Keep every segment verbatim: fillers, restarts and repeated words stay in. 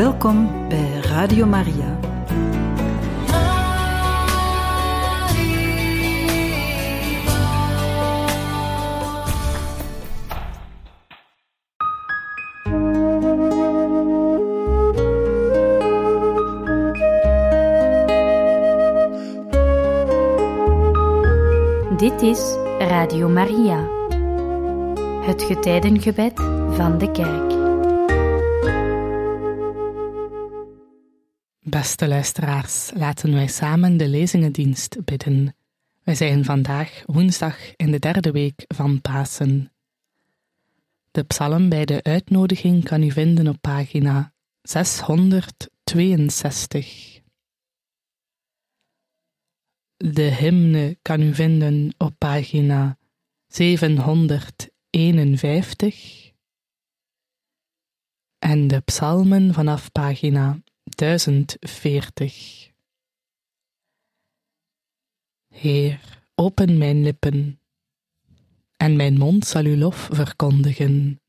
Welkom bij Radio Maria. Dit is Radio Maria, het getijdengebed van de kerk. Beste luisteraars, laten wij samen de lezingendienst bidden. Wij zijn vandaag woensdag in de derde week van Pasen. De psalm bij de uitnodiging kan u vinden op pagina zeshonderdtweeënzestig. De hymne kan u vinden op pagina zevenhonderdeenenvijftig en de psalmen vanaf pagina duizend veertig. Heer, open mijn lippen, en mijn mond zal uw lof verkondigen.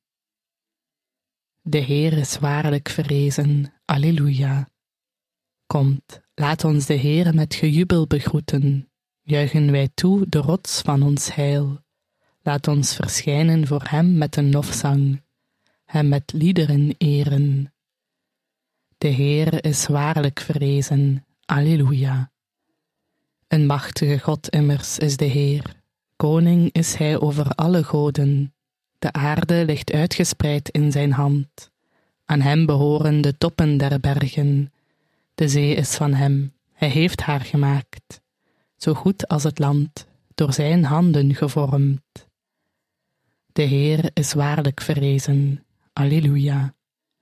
De Heer is waarlijk verrezen, alleluia. Komt, laat ons de Heer met gejubel begroeten, juichen wij toe de rots van ons heil. Laat ons verschijnen voor hem met een lofzang, hem met liederen eren. De Heer is waarlijk verrezen, alleluia. Een machtige God immers is de Heer, koning is hij over alle goden. De aarde ligt uitgespreid in zijn hand, aan hem behoren de toppen der bergen. De zee is van hem, hij heeft haar gemaakt, zo goed als het land, door zijn handen gevormd. De Heer is waarlijk verrezen, alleluia.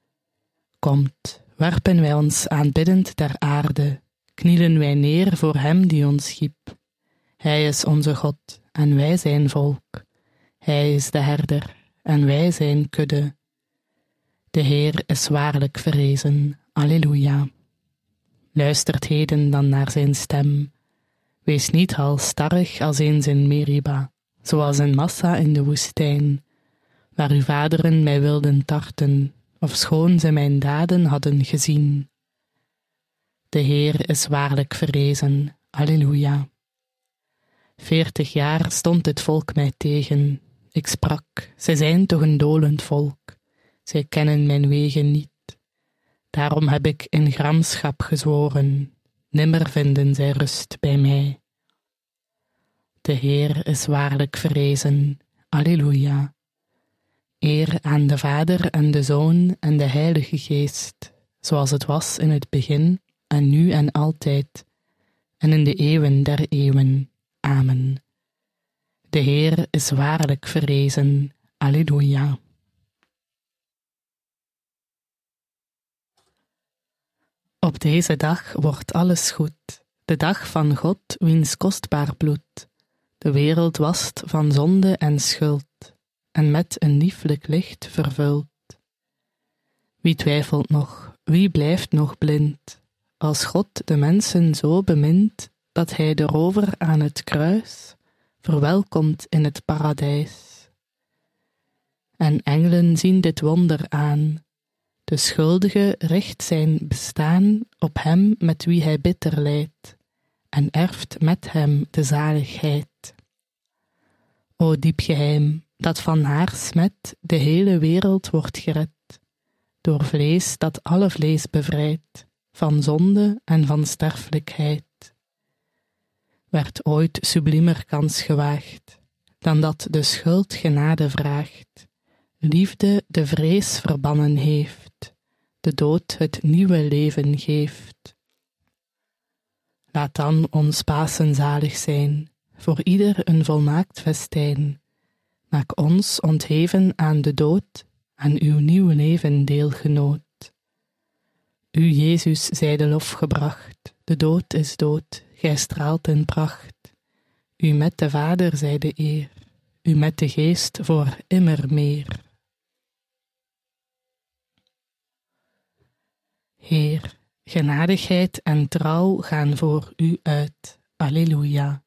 Komt, werpen wij ons aanbiddend ter aarde, knielen wij neer voor hem die ons schiep. Hij is onze God en wij zijn volk, hij is de herder en wij zijn kudde. De Heer is waarlijk verrezen, alleluia. Luistert heden dan naar zijn stem. Wees niet halsstarrig als eens in Meriba, zoals in Massa in de woestijn, waar uw vaderen mij wilden tarten, ofschoon zij mijn daden hadden gezien. De Heer is waarlijk verrezen, alleluia. Veertig jaar stond dit volk mij tegen. Ik sprak, zij zijn toch een dolend volk, zij kennen mijn wegen niet. Daarom heb ik in gramschap gezworen, nimmer vinden zij rust bij mij. De Heer is waarlijk verrezen, alleluia. Eer aan de Vader en de Zoon en de Heilige Geest, zoals het was in het begin, en nu en altijd, en in de eeuwen der eeuwen. Amen. De Heer is waarlijk verrezen, alleluia. Op deze dag wordt alles goed, de dag van God, wiens kostbaar bloed de wereld wast van zonde en schuld, en met een lieflijk licht vervult. Wie twijfelt nog, wie blijft nog blind, als God de mensen zo bemint, dat hij de rover aan het kruis verwelkomt in het paradijs. En engelen zien dit wonder aan. De schuldige richt zijn bestaan op hem met wie hij bitter lijdt, en erft met hem de zaligheid. O diep geheim, dat van haar smet de hele wereld wordt gered, door vlees dat alle vlees bevrijdt, van zonde en van sterfelijkheid. Werd ooit subliemer kans gewaagd, dan dat de schuld genade vraagt, liefde de vrees verbannen heeft, de dood het nieuwe leven geeft. Laat dan ons Pasen zalig zijn, voor ieder een volmaakt festijn. Maak ons ontheven aan de dood, aan uw nieuw leven deelgenoot. U, Jezus, zij de lof gebracht, de dood is dood, gij straalt in pracht. U met de Vader zij de eer, u met de Geest voor immer meer. Heer, genadigheid en trouw gaan voor u uit, alleluia.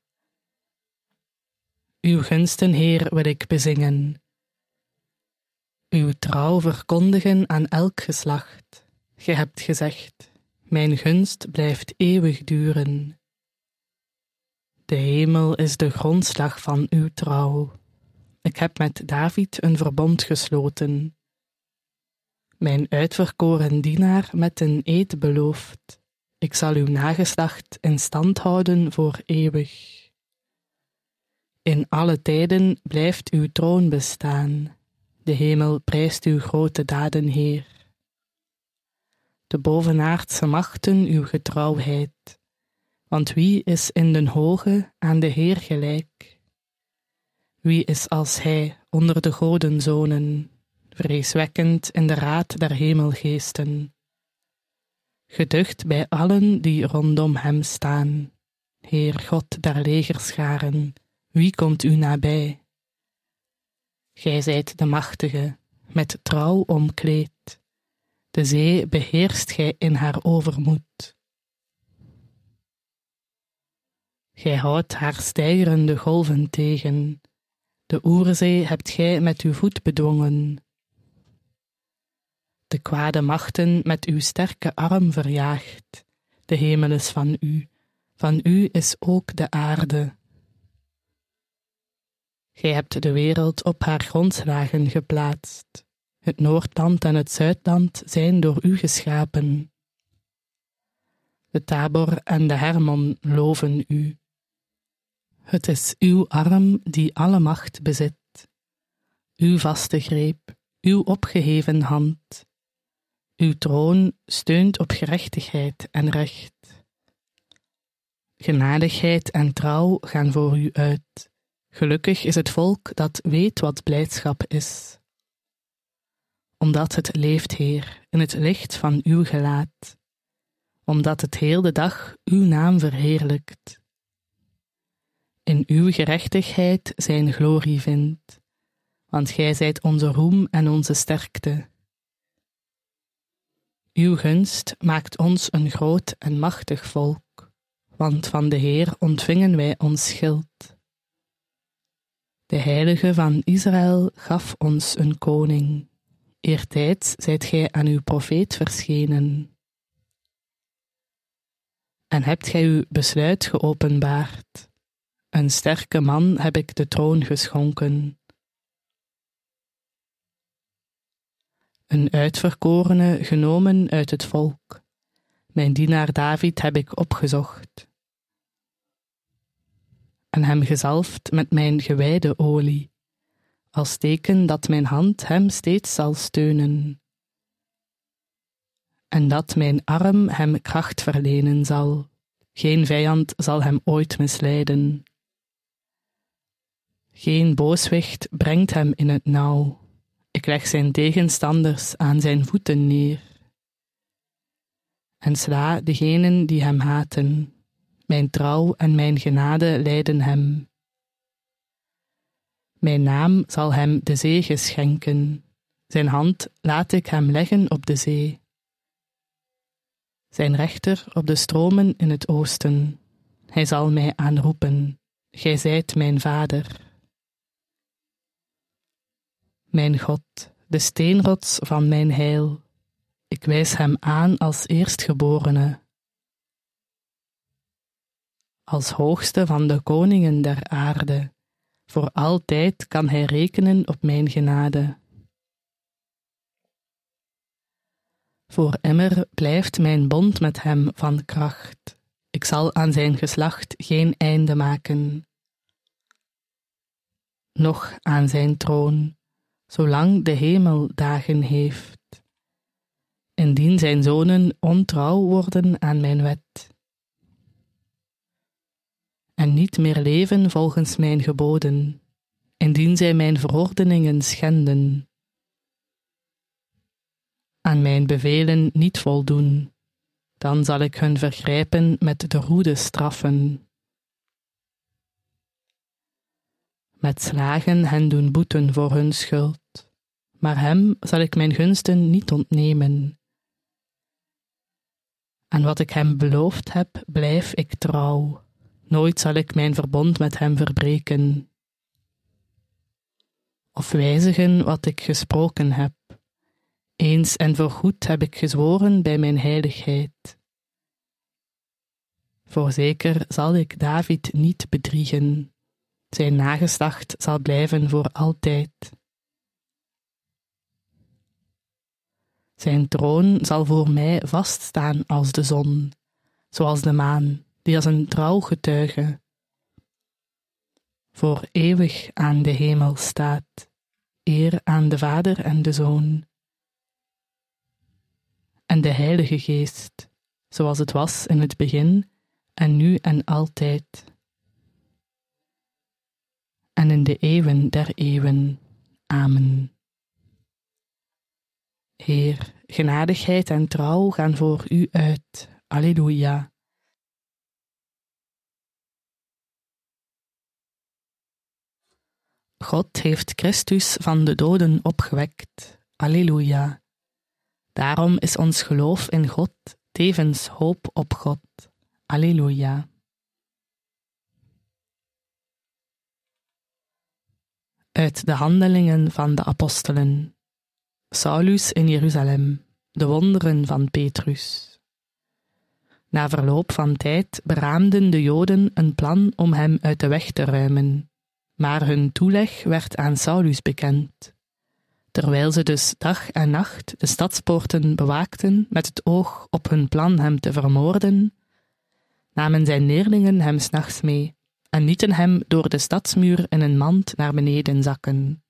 Uw gunsten, Heer, wil ik bezingen, uw trouw verkondigen aan elk geslacht. Gij hebt gezegd, mijn gunst blijft eeuwig duren. De hemel is de grondslag van uw trouw. Ik heb met David een verbond gesloten. Mijn uitverkoren dienaar met een eed beloofd. Ik zal uw nageslacht in stand houden voor eeuwig. In alle tijden blijft uw troon bestaan. De hemel prijst uw grote daden, Heer. De bovenaardse machten uw getrouwheid. Want wie is in den hoge aan de Heer gelijk? Wie is als hij onder de godenzonen, vreeswekkend in de raad der hemelgeesten? Geducht bij allen die rondom hem staan. Heer God der legerscharen, wie komt u nabij? Gij zijt de machtige, met trouw omkleed. De zee beheerst gij in haar overmoed. Gij houdt haar steigerende golven tegen. De Oerzee hebt gij met uw voet bedwongen. De kwade machten met uw sterke arm verjaagd. De hemel is van u, van u is ook de aarde. Gij hebt de wereld op haar grondslagen geplaatst. Het Noordland en het Zuidland zijn door u geschapen. De Tabor en de Hermon loven u. Het is uw arm die alle macht bezit, uw vaste greep, uw opgeheven hand. Uw troon steunt op gerechtigheid en recht. Genadigheid en trouw gaan voor u uit. Gelukkig is het volk dat weet wat blijdschap is. Omdat het leeft, Heer, in het licht van uw gelaat. Omdat het heel de dag uw naam verheerlijkt. In uw gerechtigheid zijn glorie vindt, want gij zijt onze roem en onze sterkte. Uw gunst maakt ons een groot en machtig volk, want van de Heer ontvingen wij ons schild. De Heilige van Israël gaf ons een koning. Eertijds zijt gij aan uw profeet verschenen. En hebt gij uw besluit geopenbaard. Een sterke man heb ik de troon geschonken. Een uitverkorene genomen uit het volk. Mijn dienaar David heb ik opgezocht. En hem gezalfd met mijn gewijde olie, als teken dat mijn hand hem steeds zal steunen. En dat mijn arm hem kracht verlenen zal. Geen vijand zal hem ooit misleiden. Geen booswicht brengt hem in het nauw. Ik leg zijn tegenstanders aan zijn voeten neer. En sla degenen die hem haten. Mijn trouw en mijn genade leiden hem. Mijn naam zal hem de zege schenken. Zijn hand laat ik hem leggen op de zee. Zijn rechter op de stromen in het oosten. Hij zal mij aanroepen. Gij zijt mijn vader. Mijn God, de steenrots van mijn heil. Ik wijs hem aan als eerstgeborene. Als hoogste van de koningen der aarde. Voor altijd kan hij rekenen op mijn genade. Voor immer blijft mijn bond met hem van kracht. Ik zal aan zijn geslacht geen einde maken. Noch aan zijn troon, zolang de hemel dagen heeft. Indien zijn zonen ontrouw worden aan mijn wet. En niet meer leven volgens mijn geboden, indien zij mijn verordeningen schenden. Aan mijn bevelen niet voldoen, dan zal ik hun vergrijpen met de roede straffen. Met slagen hen doen boeten voor hun schuld, maar hem zal ik mijn gunsten niet ontnemen. Aan wat ik hem beloofd heb, blijf ik trouw. Nooit zal ik mijn verbond met hem verbreken. Of wijzigen wat ik gesproken heb. Eens en voorgoed heb ik gezworen bij mijn heiligheid. Voorzeker zal ik David niet bedriegen. Zijn nageslacht zal blijven voor altijd. Zijn troon zal voor mij vaststaan als de zon, zoals de maan, die als een trouw getuige voor eeuwig aan de hemel staat, eer aan de Vader en de Zoon en de Heilige Geest, zoals het was in het begin en nu en altijd en in de eeuwen der eeuwen. Amen. Heer, genadigheid en trouw gaan voor u uit. Alleluia. God heeft Christus van de doden opgewekt. Alleluia. Daarom is ons geloof in God tevens hoop op God. Alleluia. Uit de handelingen van de apostelen. Saulus in Jeruzalem, de wonderen van Petrus. Na verloop van tijd beraamden de Joden een plan om hem uit de weg te ruimen, maar hun toeleg werd aan Saulus bekend. Terwijl ze dus dag en nacht de stadspoorten bewaakten met het oog op hun plan hem te vermoorden, namen zijn leerlingen hem 's nachts mee en lieten hem door de stadsmuur in een mand naar beneden zakken.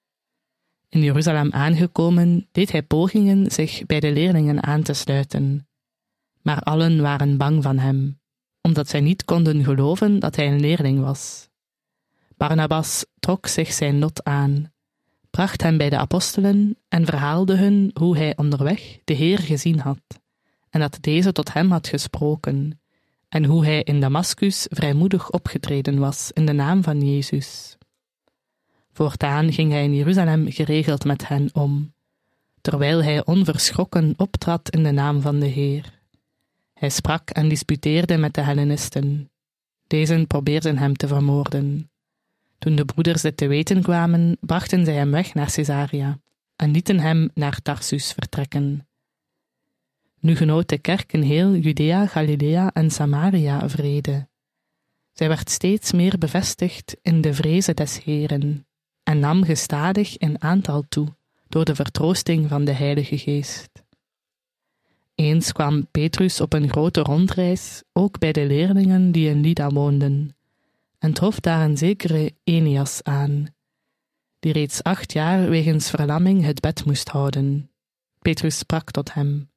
In Jeruzalem aangekomen deed hij pogingen zich bij de leerlingen aan te sluiten, maar allen waren bang van hem, omdat zij niet konden geloven dat hij een leerling was. Barnabas trok zich zijn lot aan, bracht hem bij de apostelen en verhaalde hun hoe hij onderweg de Heer gezien had, en dat deze tot hem had gesproken, en hoe hij in Damaskus vrijmoedig opgetreden was in de naam van Jezus. Voortaan ging hij in Jeruzalem geregeld met hen om, terwijl hij onverschrokken optrad in de naam van de Heer. Hij sprak en disputeerde met de Hellenisten. Dezen probeerden hem te vermoorden. Toen de broeders dit te weten kwamen, brachten zij hem weg naar Caesarea en lieten hem naar Tarsus vertrekken. Nu genoot de kerk in heel Judea, Galilea en Samaria vrede. Zij werd steeds meer bevestigd in de vreze des Heeren en nam gestadig in aantal toe door de vertroosting van de Heilige Geest. Eens kwam Petrus op een grote rondreis, ook bij de leerlingen die in Lydda woonden, en trof daar een zekere Eneas aan, die reeds acht jaar wegens verlamming het bed moest houden. Petrus sprak tot hem: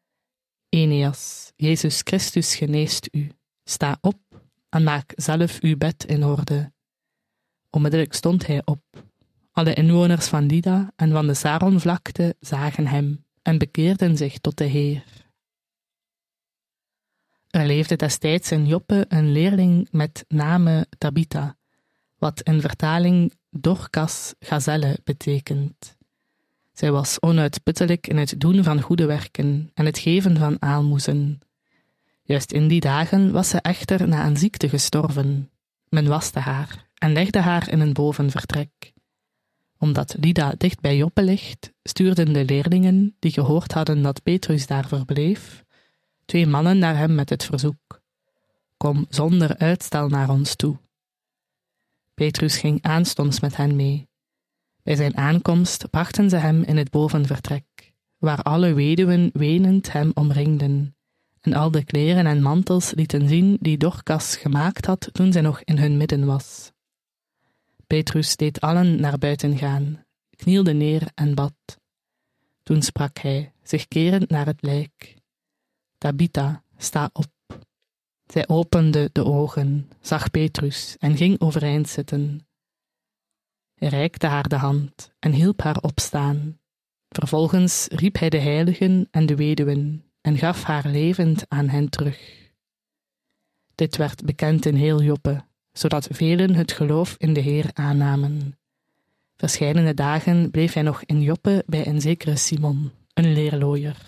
Eneas, Jezus Christus geneest u. Sta op en maak zelf uw bed in orde. Onmiddellijk stond hij op. Alle inwoners van Lydda en van de Saronvlakte zagen hem en bekeerden zich tot de Heer. Er leefde destijds in Joppe een leerling met name Tabitha, wat in vertaling Dorcas gazelle betekent. Zij was onuitputtelijk in het doen van goede werken en het geven van aalmoezen. Juist in die dagen was ze echter na een ziekte gestorven. Men waste haar en legde haar in een bovenvertrek. Omdat Lydda dicht bij Joppe ligt, stuurden de leerlingen, die gehoord hadden dat Petrus daar verbleef, twee mannen naar hem met het verzoek: kom zonder uitstel naar ons toe. Petrus ging aanstonds met hen mee. Bij zijn aankomst brachten ze hem in het bovenvertrek, waar alle weduwen wenend hem omringden, en al de kleren en mantels lieten zien die Dorcas gemaakt had toen zij nog in hun midden was. Petrus deed allen naar buiten gaan, knielde neer en bad. Toen sprak hij, zich kerend naar het lijk: Tabitha, sta op. Zij opende de ogen, zag Petrus en ging overeind zitten. Hij reikte haar de hand en hielp haar opstaan. Vervolgens riep hij de heiligen en de weduwen en gaf haar levend aan hen terug. Dit werd bekend in heel Joppe, zodat velen het geloof in de Heer aannamen. Verscheidene dagen bleef hij nog in Joppe bij een zekere Simon, een leerlooier.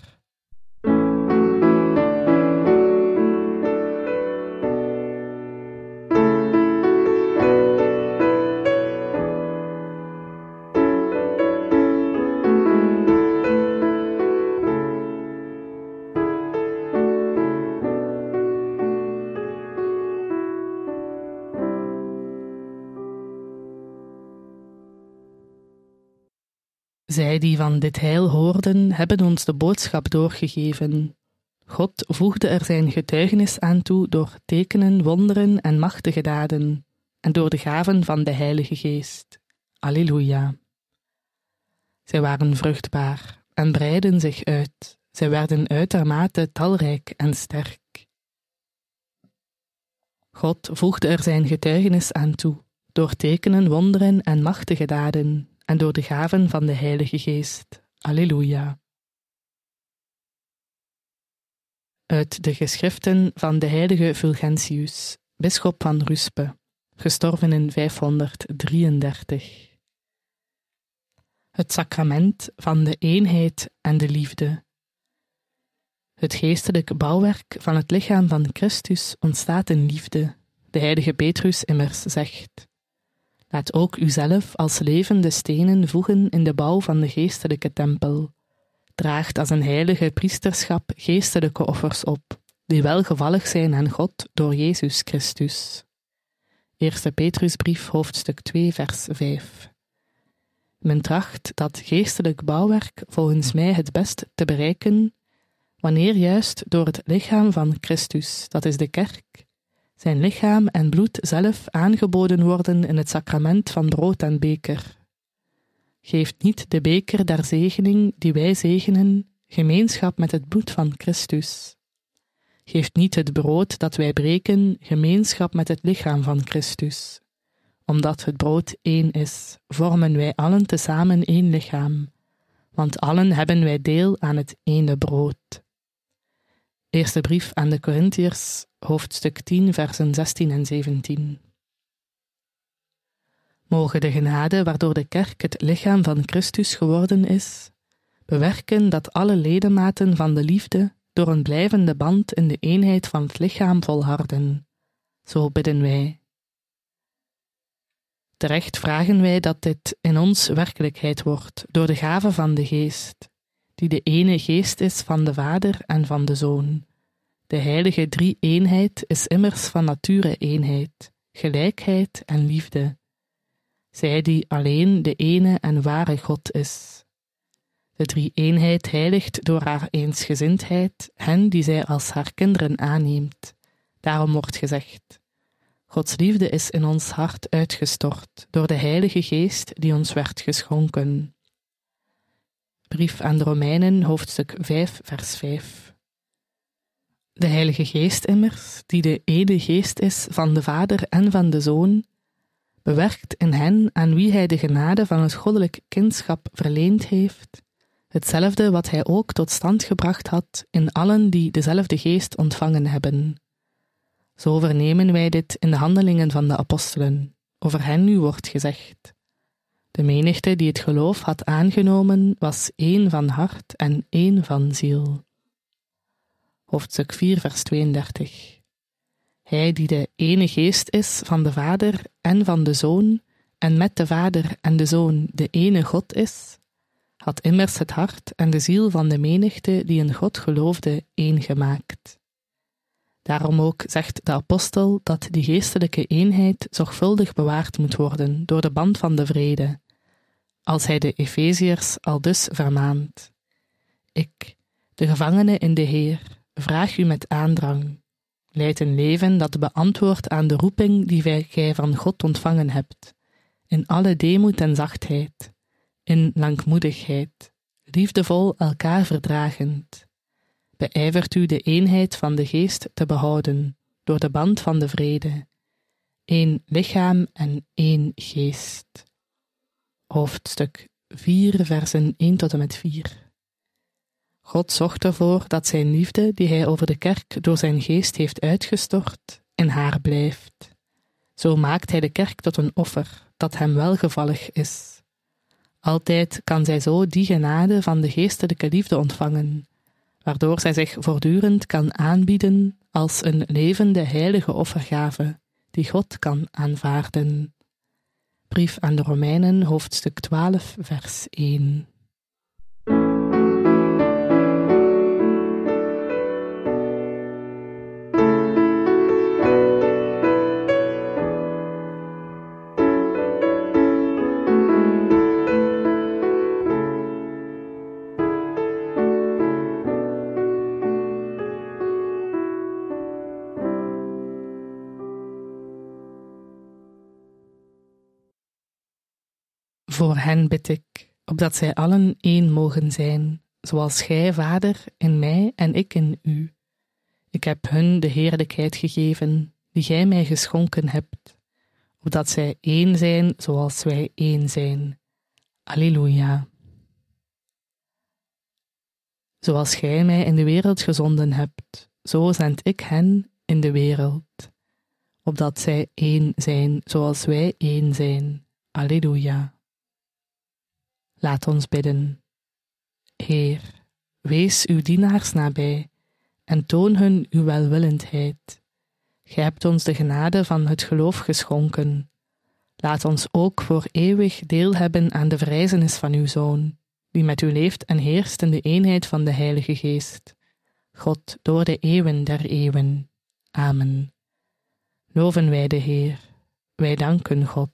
Zij die van dit heil hoorden, hebben ons de boodschap doorgegeven. God voegde er zijn getuigenis aan toe door tekenen, wonderen en machtige daden, en door de gaven van de Heilige Geest. Alleluia. Zij waren vruchtbaar en breidden zich uit. Zij werden uitermate talrijk en sterk. God voegde er zijn getuigenis aan toe, door tekenen, wonderen en machtige daden, en door de gaven van de Heilige Geest. Alleluia. Uit de geschriften van de heilige Fulgentius, bisschop van Ruspe, gestorven in vijfhonderddrieëndertig. Het sacrament van de eenheid en de liefde. Het geestelijk bouwwerk van het lichaam van Christus ontstaat in liefde. De heilige Petrus immers zegt: laat ook uzelf als levende stenen voegen in de bouw van de geestelijke tempel. Draagt als een heilige priesterschap geestelijke offers op, die welgevallig zijn aan God door Jezus Christus. Eerste Petrusbrief, hoofdstuk twee, vers vijf. Men tracht dat geestelijk bouwwerk volgens mij het best te bereiken, wanneer juist door het lichaam van Christus, dat is de kerk, zijn lichaam en bloed zelf aangeboden worden in het sacrament van brood en beker. Geeft niet de beker der zegening die wij zegenen gemeenschap met het bloed van Christus? Geeft niet het brood dat wij breken gemeenschap met het lichaam van Christus? Omdat het brood één is, vormen wij allen tezamen één lichaam, want allen hebben wij deel aan het ene brood. Eerste brief aan de Korintiërs, hoofdstuk tien, versen zestien en zeventien. Moge de genade waardoor de kerk het lichaam van Christus geworden is, bewerken dat alle ledematen van de liefde door een blijvende band in de eenheid van het lichaam volharden. Zo bidden wij. Terecht vragen wij dat dit in ons werkelijkheid wordt door de gave van de Geest, die de ene Geest is van de Vader en van de Zoon. De heilige drie-eenheid is immers van nature eenheid, gelijkheid en liefde. Zij die alleen de ene en ware God is. De drie-eenheid heiligt door haar eensgezindheid hen die zij als haar kinderen aanneemt. Daarom wordt gezegd: Gods liefde is in ons hart uitgestort door de Heilige Geest die ons werd geschonken. Brief aan de Romeinen, hoofdstuk vijf, vers vijf. De Heilige Geest immers, die de ene Geest is van de Vader en van de Zoon, bewerkt in hen aan wie hij de genade van het goddelijk kindschap verleend heeft, hetzelfde wat hij ook tot stand gebracht had in allen die dezelfde Geest ontvangen hebben. Zo vernemen wij dit in de handelingen van de apostelen. Over hen nu wordt gezegd: de menigte die het geloof had aangenomen, was één van hart en één van ziel. Hoofdstuk vier, vers tweeëndertig. Hij die de ene Geest is van de Vader en van de Zoon, en met de Vader en de Zoon de ene God is, had immers het hart en de ziel van de menigte die in God geloofde één gemaakt. Daarom ook zegt de apostel dat die geestelijke eenheid zorgvuldig bewaard moet worden door de band van de vrede, als hij de Efeziërs aldus vermaant: Ik, de gevangene in de Heer, vraag u met aandrang, leid een leven dat beantwoordt aan de roeping die gij van God ontvangen hebt, in alle deemoed en zachtheid, in langmoedigheid, liefdevol elkaar verdragend. Beijvert u de eenheid van de Geest te behouden, door de band van de vrede. Eén lichaam en één Geest. Hoofdstuk vier, versen één tot en met vier. God zorgt ervoor dat zijn liefde, die hij over de kerk door zijn Geest heeft uitgestort, in haar blijft. Zo maakt hij de kerk tot een offer, dat hem welgevallig is. Altijd kan zij zo die genade van de geestelijke liefde ontvangen, waardoor zij zich voortdurend kan aanbieden als een levende heilige offergave, die God kan aanvaarden. Brief aan de Romeinen, hoofdstuk twaalf, vers één. Voor hen bid ik, opdat zij allen één mogen zijn, zoals gij, Vader, in mij en ik in u. Ik heb hun de heerlijkheid gegeven, die gij mij geschonken hebt, opdat zij één zijn, zoals wij één zijn. Alleluia. Zoals gij mij in de wereld gezonden hebt, zo zend ik hen in de wereld, opdat zij één zijn, zoals wij één zijn. Alleluia. Laat ons bidden. Heer, wees uw dienaars nabij en toon hun uw welwillendheid. Gij hebt ons de genade van het geloof geschonken. Laat ons ook voor eeuwig deel hebben aan de verrijzenis van uw Zoon, die met u leeft en heerst in de eenheid van de Heilige Geest, God door de eeuwen der eeuwen. Amen. Loven wij de Heer, wij danken God.